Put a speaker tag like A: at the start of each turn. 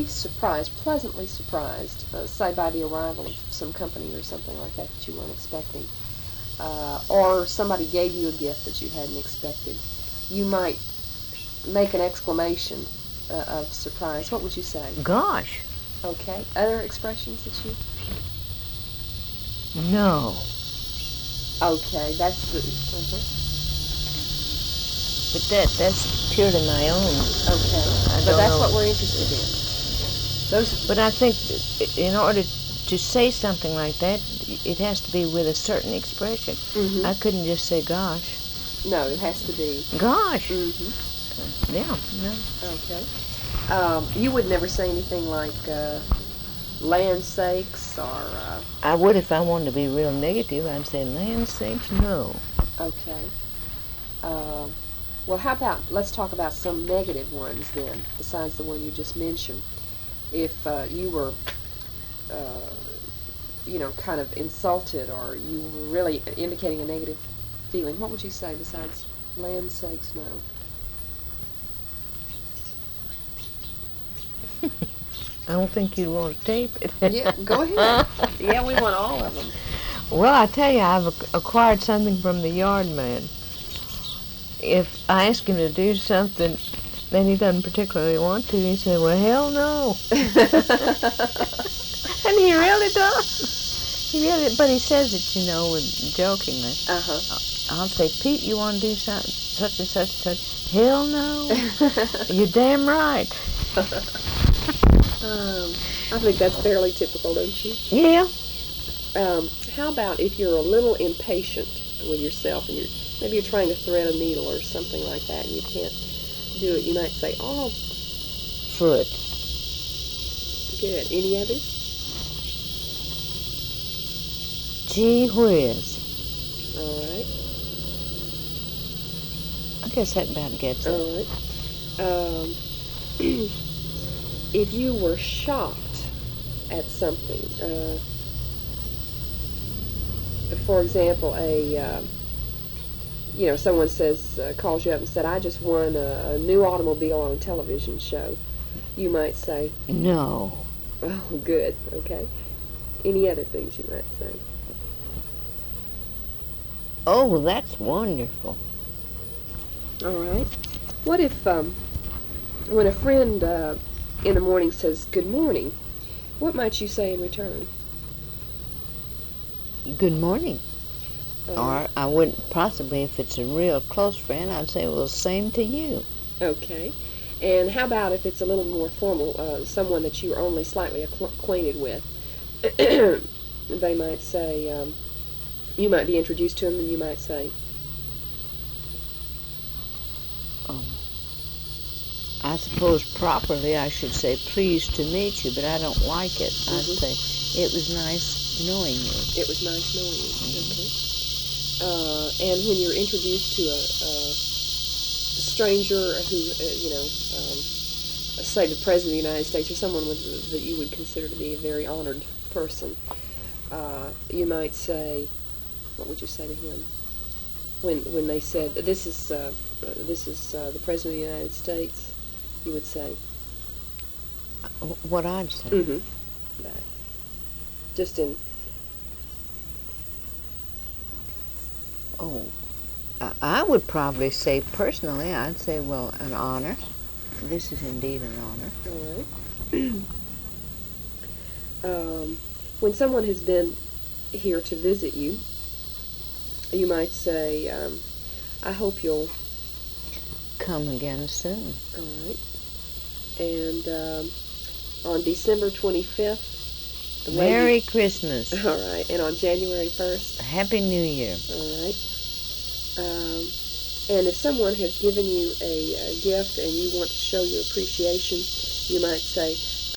A: surprised, pleasantly surprised, say by the arrival of some company or something like that you weren't expecting, or somebody gave you a gift that you hadn't expected, you might make an exclamation of surprise. What would you say?
B: Gosh.
A: Okay. Other expressions that you...
B: No.
A: Okay, that's the...
B: But that's purely my own.
A: Okay. But that's what we're interested in.
B: But I think in order to say something like that, it has to be with a certain expression.
A: Mm-hmm.
B: I couldn't just say gosh.
A: No, it has to be...
B: Gosh.
A: Mm-hmm.
B: Yeah, no.
A: Okay. You would never say anything like land sakes or...
B: I would if I wanted to be real negative. I'd say land sakes, no.
A: Okay. Well, how about, let's talk about some negative ones then, besides the one you just mentioned. If you were, kind of insulted, or you were really indicating a negative feeling, what would you say besides land sakes, no?
B: I don't think you'd want to tape it.
A: Yeah, go ahead. Yeah, we want all of them.
B: Well, I tell you, I've acquired something from the yard man. If I ask him to do something that he doesn't particularly want to, he said, well, hell no. And he really does. But he says it, jokingly.
A: Uh-huh.
B: I'll say, Pete, you want to do something, such and such and such? Hell no. You're damn right.
A: I think that's fairly typical, don't you?
B: Yeah.
A: How about if you're a little impatient with yourself and maybe you're trying to thread a needle or something like that and you can't do it, you might say, oh.
B: Foot.
A: Good. Any others?
B: Gee whiz.
A: All right.
B: I guess that about gets it.
A: All right. If you were shocked at something, for example, someone calls you up and said, I just won a new automobile on a television show, you might say,
B: no.
A: Oh, good. Okay. Any other things you might say?
B: Oh, that's wonderful.
A: All right. What if, when a friend in the morning says, good morning, what might you say in return?
B: Good morning. Or I wouldn't, possibly if it's a real close friend, I'd say, well, same to you.
A: Okay. And how about if it's a little more formal, someone that you're only slightly acquainted with? They might say, you might be introduced to them and you might say,
B: I suppose properly I should say pleased to meet you, but I don't like it.
A: Mm-hmm.
B: I'd say it was nice knowing you.
A: It was nice knowing you. Okay. And when you're introduced to a stranger who, say the President of the United States or someone that you would consider to be a very honored person, you might say, what would you say to him? When they said, this is the President of the United States, you would say?
B: What I'd say?
A: Mm-hmm. That. Just in...
B: Oh, I would probably say, personally, I'd say, well, an honor. This is indeed an honor.
A: All right. When someone has been here to visit you, you might say, I hope you'll...
B: come again soon.
A: All right. And on December 25th,
B: Merry Christmas.
A: All right. And on January 1st?
B: Happy New Year.
A: All right. And if someone has given you a gift and you want to show your appreciation, you might say,